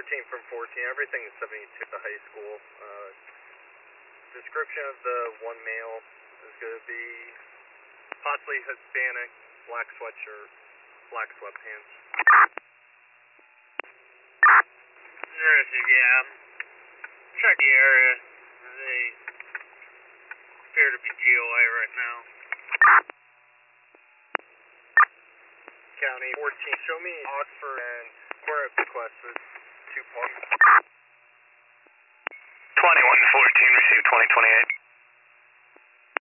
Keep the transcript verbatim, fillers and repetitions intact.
thirteen from fourteen, everything is seventy-two at the high school. Uh, description of the one male is going to be possibly Hispanic, black sweatshirt, black sweatpants. Terrific, yeah. Check the area. They appear to be G O A right now. County fourteen, show me Oxford and Court request with two parties. twenty-one fourteen, received twenty twenty-eight.